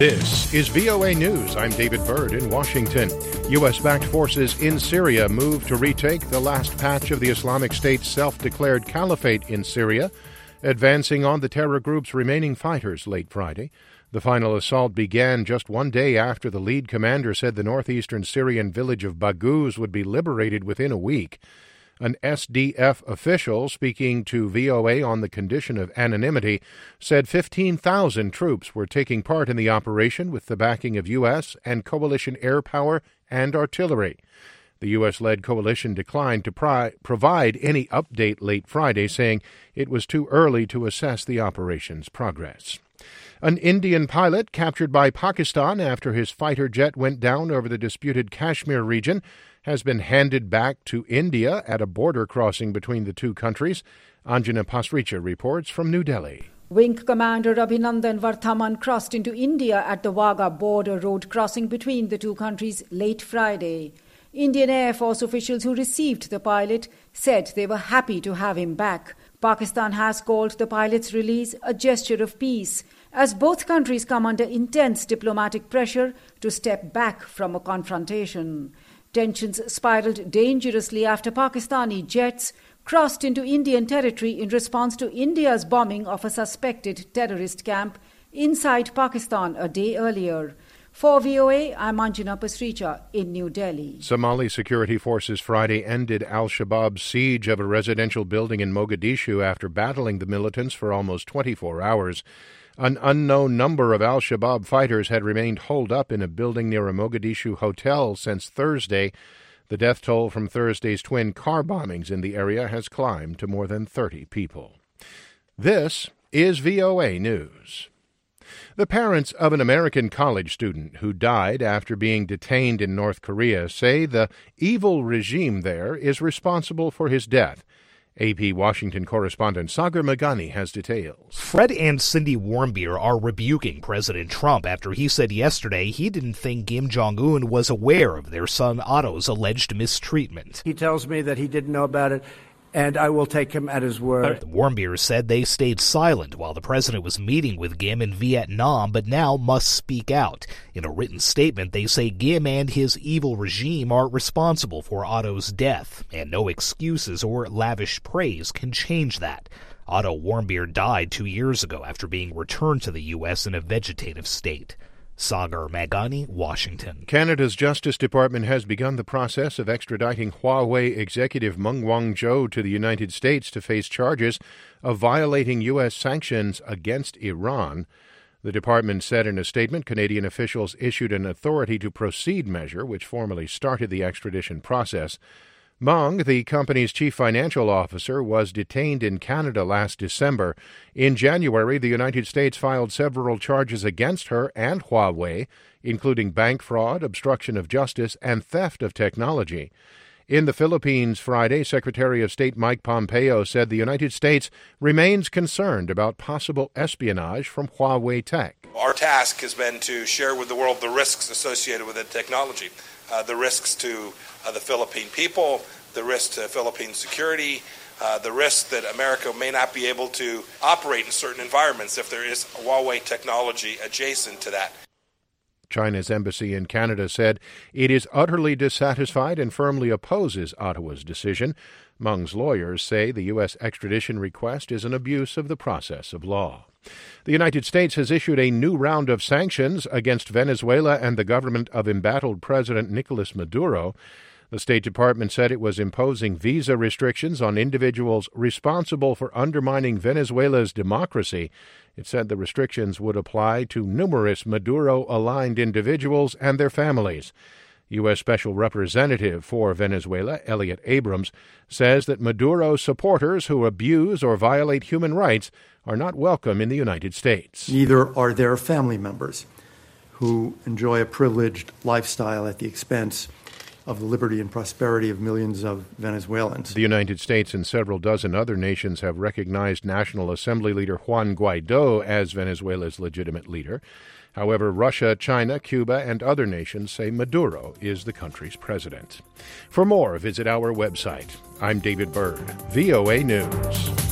This is VOA News. I'm David Byrd in Washington. U.S.-backed forces in Syria move to retake the last patch of the Islamic State's self-declared caliphate in Syria, advancing on the terror group's remaining fighters late Friday. The final assault began just one day after the lead commander said the northeastern Syrian village of Baghouz would be liberated within a week. An SDF official speaking to VOA on the condition of anonymity said 15,000 troops were taking part in the operation with the backing of U.S. and coalition air power and artillery. The U.S.-led coalition declined to provide any update late Friday, saying it was too early to assess the operation's progress. An Indian pilot captured by Pakistan after his fighter jet went down over the disputed Kashmir region has been handed back to India at a border crossing between the two countries. Anjana Pasricha reports from New Delhi. Wing Commander Abhinandan Varthaman crossed into India at the Wagah border road crossing between the two countries late Friday. Indian Air Force officials who received the pilot said they were happy to have him back. Pakistan has called the pilot's release a gesture of peace, as both countries come under intense diplomatic pressure to step back from a confrontation. Tensions spiraled dangerously after Pakistani jets crossed into Indian territory in response to India's bombing of a suspected terrorist camp inside Pakistan a day earlier. For VOA, I'm Anjana Pasricha in New Delhi. Somali security forces Friday ended al-Shabaab's siege of a residential building in Mogadishu after battling the militants for almost 24 hours. An unknown number of al-Shabaab fighters had remained holed up in a building near a Mogadishu hotel since Thursday. The death toll from Thursday's twin car bombings in the area has climbed to more than 30 people. This is VOA News. The parents of an American college student who died after being detained in North Korea say the evil regime there is responsible for his death. AP Washington correspondent Sagar Meghani has details. Fred and Cindy Warmbier are rebuking President Trump after he said yesterday he didn't think Kim Jong-un was aware of their son Otto's alleged mistreatment. He tells me that he didn't know about it, and I will take him at his word. The Warmbier said they stayed silent while the president was meeting with Kim in Vietnam, but now must speak out. In a written statement, they say Kim and his evil regime are responsible for Otto's death, and no excuses or lavish praise can change that. Otto Warmbier died 2 years ago after being returned to the U.S. in a vegetative state. Sagar Meghani, Washington. Canada's Justice Department has begun the process of extraditing Huawei executive Meng Wanzhou to the United States to face charges of violating U.S. sanctions against Iran. The department said in a statement Canadian officials issued an authority to proceed measure which formally started the extradition process. Meng, the company's chief financial officer, was detained in Canada last December. In January, the United States filed several charges against her and Huawei, including bank fraud, obstruction of justice, and theft of technology. In the Philippines Friday, Secretary of State Mike Pompeo said the United States remains concerned about possible espionage from Huawei tech. Our task has been to share with the world the risks associated with the technology, the risks to the Philippine people, the risk to Philippine security, the risk that America may not be able to operate in certain environments if there is Huawei technology adjacent to that. China's embassy in Canada said it is utterly dissatisfied and firmly opposes Ottawa's decision. Meng's lawyers say the U.S. extradition request is an abuse of the process of law. The United States has issued a new round of sanctions against Venezuela and the government of embattled President Nicolas Maduro. The State Department said it was imposing visa restrictions on individuals responsible for undermining Venezuela's democracy. It said the restrictions would apply to numerous Maduro-aligned individuals and their families. U.S. Special Representative for Venezuela, Elliot Abrams, says that Maduro supporters who abuse or violate human rights are not welcome in the United States. Neither are their family members who enjoy a privileged lifestyle at the expense of the liberty and prosperity of millions of Venezuelans. The United States and several dozen other nations have recognized National Assembly leader Juan Guaido as Venezuela's legitimate leader. However, Russia, China, Cuba, and other nations say Maduro is the country's president. For more, visit our website. I'm David Byrd, VOA News.